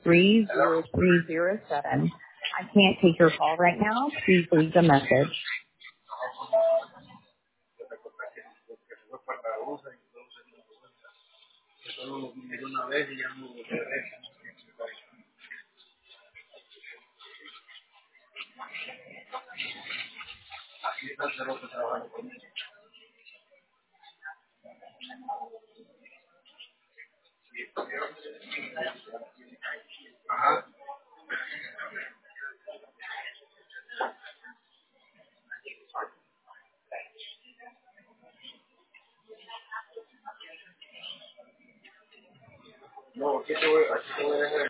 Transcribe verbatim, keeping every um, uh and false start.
three zero three zero seven. I can't take your call right now. Please leave a message. No, aquí te voy, aquí te voy a dejar.